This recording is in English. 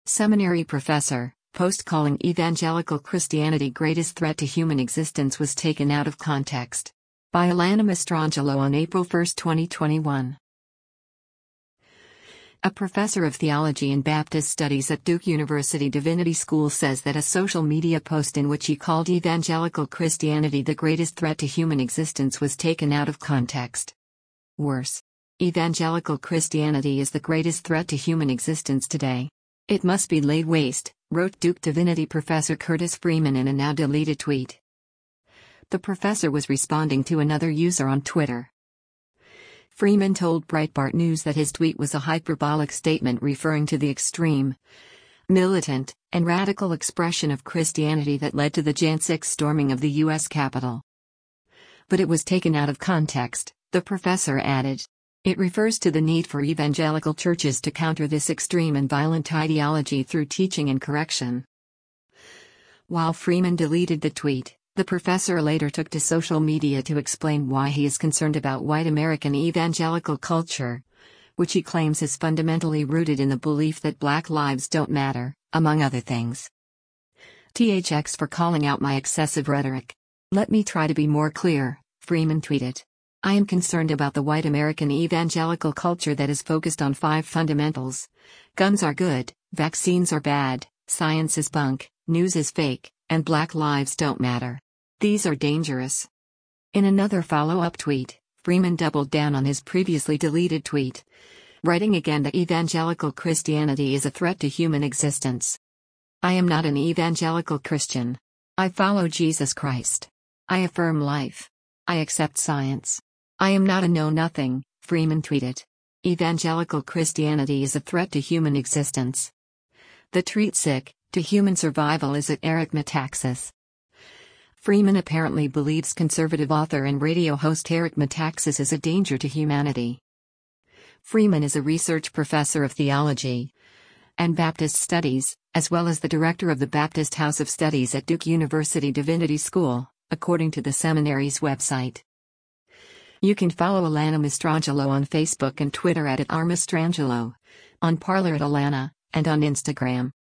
Seminary professor, post calling evangelical Christianity greatest threat to human existence was taken out of context. By Alana Mastrangelo on April 1, 2021. A professor of theology and Baptist studies at Duke University Divinity School says that a social media post in which he called evangelical Christianity the greatest threat to human existence was taken out of context. Worse. Evangelical Christianity is the greatest threat to human existence today. It must be laid waste, wrote Duke Divinity professor Curtis Freeman in a now deleted tweet. The professor was responding to another user on Twitter. Freeman told Breitbart News that his tweet was a hyperbolic statement referring to the extreme, militant, and radical expression of Christianity that led to the Jan 6 storming of the U.S. Capitol. But it was taken out of context, the professor added. It refers to the need for evangelical churches to counter this extreme and violent ideology through teaching and correction. While Freeman deleted the tweet, the professor later took to social media to explain why he is concerned about white American evangelical culture, which he claims is fundamentally rooted in the belief that Black lives don't matter, among other things. THX for calling out my excessive rhetoric. Let me try to be more clear, Freeman tweeted. I am concerned about the white American evangelical culture that is focused on 5 fundamentals. Guns are good, vaccines are bad, science is bunk, news is fake, and Black lives don't matter. These are dangerous. In another follow-up tweet, Freeman doubled down on his previously deleted tweet, writing again that evangelical Christianity is a threat to human existence. I am not an evangelical Christian. I follow Jesus Christ. I affirm life. I accept science. I am not a know-nothing, Freeman tweeted. Evangelical Christianity is a threat to human existence. The treat sick to human survival is at Eric Metaxas. Freeman apparently believes conservative author and radio host Eric Metaxas is a danger to humanity. Freeman is a research professor of theology and Baptist studies, as well as the director of the Baptist House of Studies at Duke University Divinity School, according to the seminary's website. You can follow Alana Mastrangelo on Facebook and Twitter at @rmastrangelo, on Parler @Alana, and on Instagram.